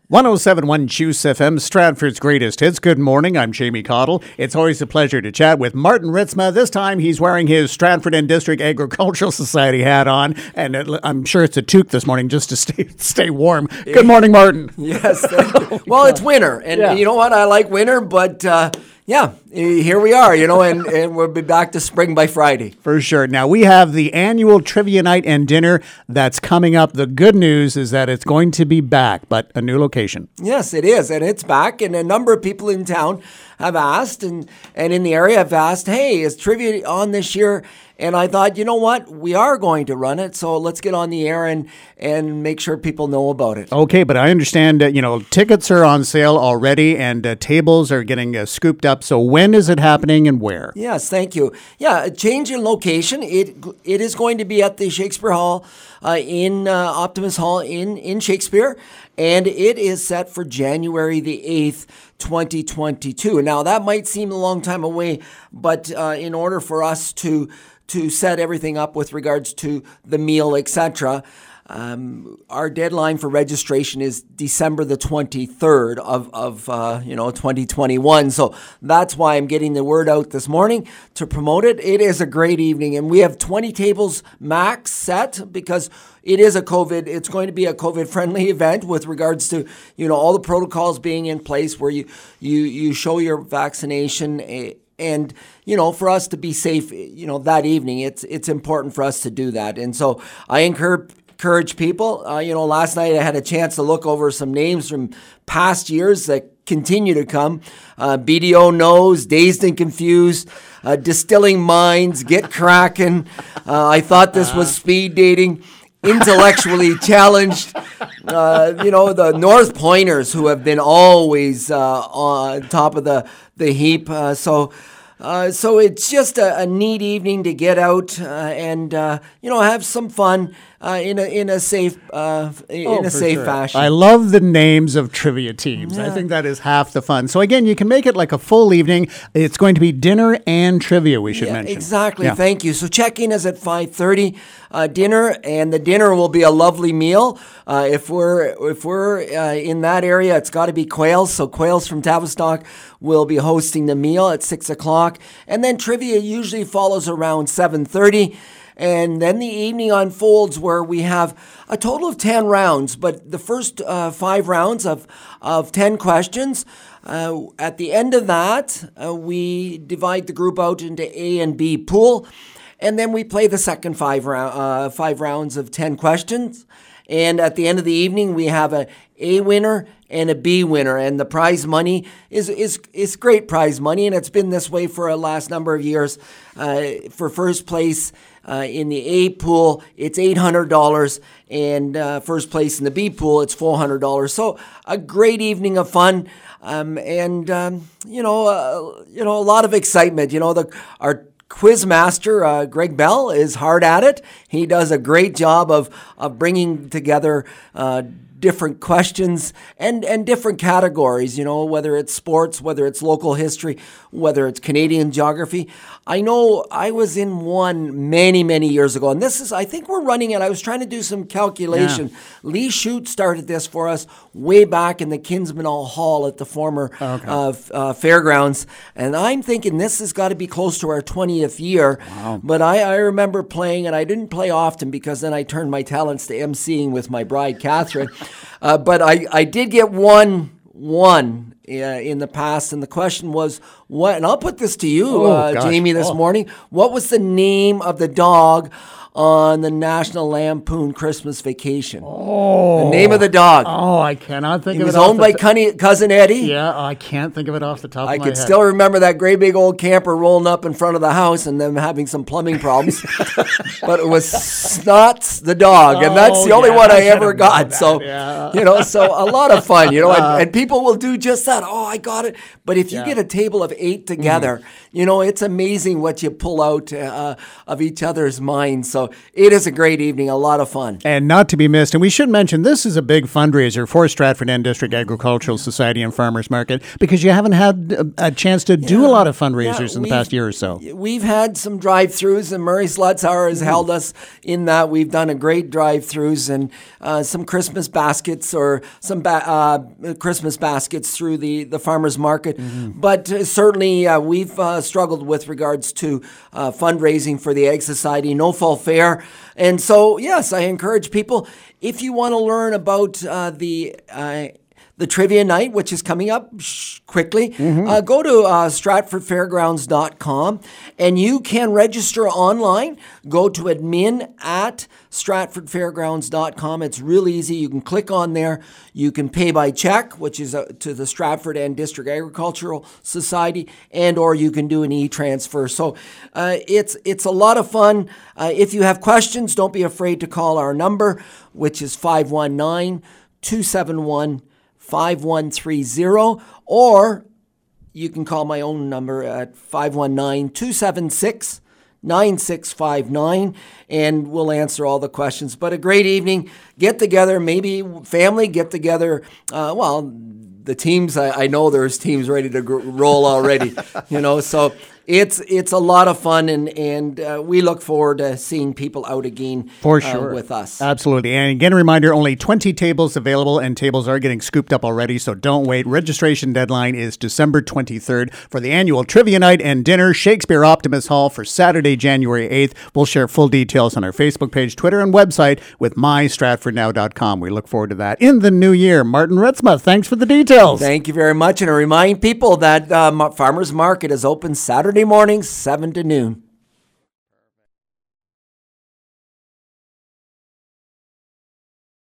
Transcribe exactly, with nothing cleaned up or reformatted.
one oh seven point one Juice F M, Stratford's greatest hits. Good morning, I'm Jamie Cottle. It's always a pleasure to chat with Martin Ritzma. This time he's wearing his Stratford and District Agricultural Society hat on, and it, I'm sure it's a toque this morning just to stay stay warm. Good morning, Martin. Yes, thank you. Well, it's winter, and Yeah. you know what? I like winter, but uh, yeah, here we are, you know, and, and we'll be back to spring by Friday. For sure. Now, we have the annual trivia night and dinner that's coming up. The good news is that it's going to be back, but a new location. Yes, it is, and it's back, and a number of people in town have asked, and, and in the area have asked, hey, is trivia on this year? And I thought, you know what? We are going to run it, so let's get on the air and, and make sure people know about it. Okay, but I understand that, you know, tickets are on sale already and uh, tables are getting uh, scooped up. So when is it happening and where? Yes, thank you. Yeah, a change in location. It It is going to be at the Shakespeare Hall uh, in uh, Optimus Hall in, in Shakespeare, and it is set for January the eighth, twenty twenty-two. Now, that might seem a long time away, but uh, in order for us to to set everything up with regards to the meal, et cetera, Um, our deadline for registration is December the twenty-third of, of uh, you know, twenty twenty-one. So that's why I'm getting the word out this morning to promote it. It is a great evening, and we have twenty tables max set because it is a COVID, it's going to be a COVID-friendly event with regards to, you know, all the protocols being in place where you, you, you show your vaccination. Uh, And, you know, for us to be safe, you know, that evening, it's it's important for us to do that. And so I encourage encourage people. Uh, you know, last night I had a chance to look over some names from past years that continue to come. Uh, B D O Knows, Dazed and Confused, uh, Distilling Minds, Get Crackin'. Uh, I thought this was speed dating. Intellectually challenged, uh, you know, the North Pointers who have been always uh, on top of the the heap. Uh, so, uh, so it's just a, a neat evening to get out uh, and uh, you know, have some fun uh, in a in a safe uh, in Oh, a for safe sure. fashion. I love the names of trivia teams. I Yeah. think that is half the fun. So again, you can make it like a full evening. It's going to be dinner and trivia, we should Yeah, mention. exactly. Yeah. Thank you. So check-in is at five thirty. Uh, dinner, and the dinner will be a lovely meal. Uh, if we're if we're uh, in that area, it's got to be Quails. So Quails from Tavistock will be hosting the meal at six o'clock, and then trivia usually follows around seven thirty. And then the evening unfolds where we have a total of ten rounds, but the first uh, five rounds of, of ten questions. Uh, at the end of that, uh, we divide the group out into A and B pool, and then we play the second five, round, uh, five rounds of ten questions. And at the end of the evening, we have a A winner and a B winner, and the prize money is is is great prize money, and it's been this way for a last number of years. Uh, for first place uh, in the A pool, it's eight hundred dollars, and uh, first place in the B pool, it's four hundred dollars. So a great evening of fun, um, and um, you know, uh, you know, a lot of excitement. You know, the our Quiz master uh, Greg Bell is hard at it. He does a great job of of bringing together uh, different questions and, and different categories, you know, whether it's sports, whether it's local history, whether it's Canadian geography. I know I was in one many, many years ago, and this is, I think we're running it. I was trying to do some calculation. Yeah. Lee Shute started this for us way back in the Kinsmanall Hall at the former Okay. uh, f- uh, fairgrounds, and I'm thinking this has got to be close to our twentieth year. Wow. But I, I remember playing, and I didn't play often because then I turned my talents to emceeing with my bride, Catherine. Uh, but I, I did get one one uh, in the past, and the question was, what? And I'll put this to you, Oh, uh, gosh. Jamie, this Oh. morning. What was the name of the dog on the National Lampoon Christmas Vacation? Oh. The name of the dog. Oh, I cannot think He of was it off owned the by t- Cunny- Cousin Eddie. Yeah, I can't think of it off the top I of my could head. still remember that great big old camper rolling up in front of the house and them having some plumbing problems. But it was Snots the dog, and that's Oh, the only yeah, one I I should ever have got. known that, So, yeah. you know, so a lot of fun, you know, and, and people will do just that. Oh, I got it. But if you Yeah. get a table of eight together, you know, it's amazing what you pull out uh, of each other's minds. So So it is a great evening, a lot of fun. And not to be missed, and we should mention this is a big fundraiser for Stratford End District Agricultural Society and Farmers Market, because you haven't had a, a chance to do Yeah. a lot of fundraisers Yeah, in the we've- past year or so. We've had some drive-throughs, and Murray Slutzauer has held us in that. We've done a great drive-throughs and uh, some Christmas baskets or some ba- uh, Christmas baskets through the, the farmers market. But uh, certainly uh, we've uh, struggled with regards to uh, fundraising for the Ag Society, no full fare. And so, yes, I encourage people, if you want to learn about uh, the uh, the trivia night, which is coming up sh- quickly, uh, go to uh, stratford fairgrounds dot com and you can register online. Go to admin at stratford fairgrounds dot com. It's real easy. You can click on there. You can pay by check, which is uh, to the Stratford End District Agricultural Society, and or you can do an e-transfer. So uh, it's it's a lot of fun. Uh, if you have questions, don't be afraid to call our number, which is five one nine, two seven one, five one three zero, or you can call my own number at five one nine, two seven six, nine six five nine, and we'll answer all the questions. But a great evening. Get together, maybe family, get together. Uh, well, the teams, I, I know there's teams ready to gr- roll already, you know, so it's it's a lot of fun, and, and uh, we look forward to seeing people out again For uh, sure. with us. Absolutely. And again, a reminder, only twenty tables available, and tables are getting scooped up already, so don't wait. Registration deadline is December twenty-third for the annual Trivia Night and Dinner, Shakespeare Optimus Hall, for Saturday, January eighth. We'll share full details on our Facebook page, Twitter, and website with my stratford now dot com. We look forward to that in the new year. Martin Ritzma, thanks for the details. Thank you very much. And I remind people that uh, Farmers Market is open Saturday mornings, seven to noon.